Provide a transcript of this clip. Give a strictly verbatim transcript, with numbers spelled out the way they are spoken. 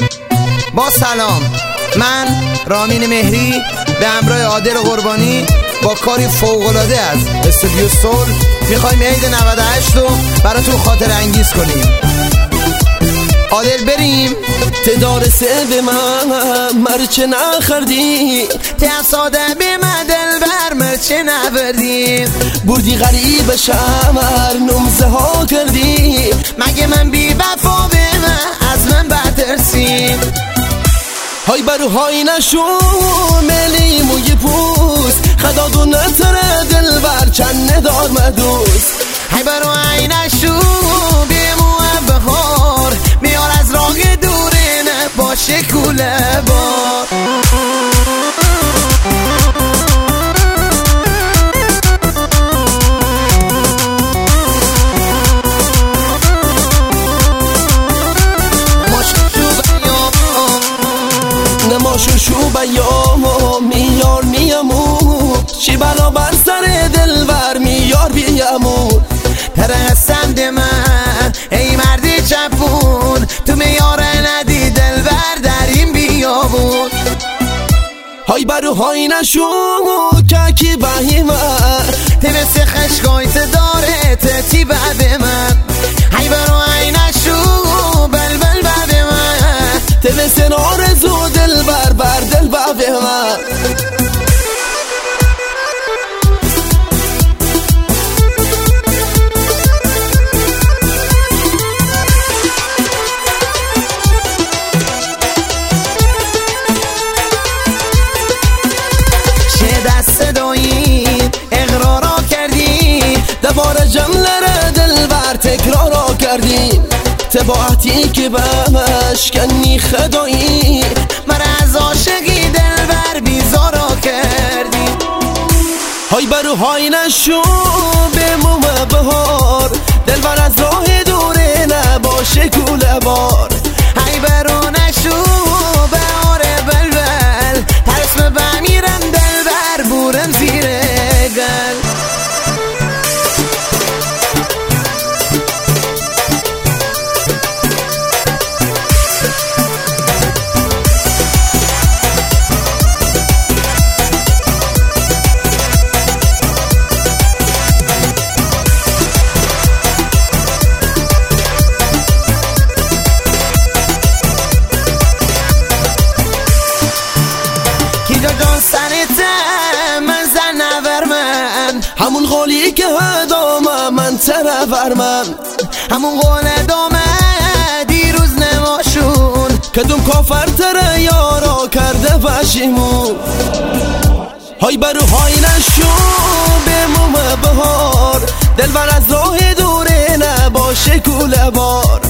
با سلام، من رامین مهری به همراه عادل قربانی با کاری فوق‌العاده از استودیو سول میخوایم عید نود و هشت رو براتون خاطر انگیز کنیم. عادل بریم. تدار سه به من مرچه نخردی، تصاده به من دلبر مرچه نبردی، بردی غریب شمر نمزه ها کردی، مگه من بی وفا به من از من بترسی. های برو های نشو ملی موی پوست، خدا دو نتره دلبر چند ندار مدوست. های برو های نشو بیمو بهار، میار از راه دوره نه باشه کوله بار. نماشو شو بیامو میار میامو، چی بلا بر سر دلبر میار بیامو. ترستم ده من ای مردی چپون، تو میاره ندی دلبر در این بیابون. های برو های نشو که بهی من، تبس خشکایت داره تتی بعد من. های برو های نشو بل بل بعد من، تبس نارزو دلبر بر دل بعد من. اقرارا کردی دوباره جمله دلبر تکرارا کردی، تباعتی که به مشکنی خدایی، من از عاشقی دلبر بیزارا کردی. های برو های نشو به موم بهار، دلبر از راه دوره نباشه کوله بار. های برو نشو بهار بلبل، ترسم بمیرم دلبر بورم زیر گل. جان سرته من زن نور من، همون قولی که دامه من ترور من، همون قول دامه دیروز نماشون، کدوم کافر تره یارا کرده بشیمون. های برو های نشو به موم بهار، دلبر از راه دوره نباشه کوله بار.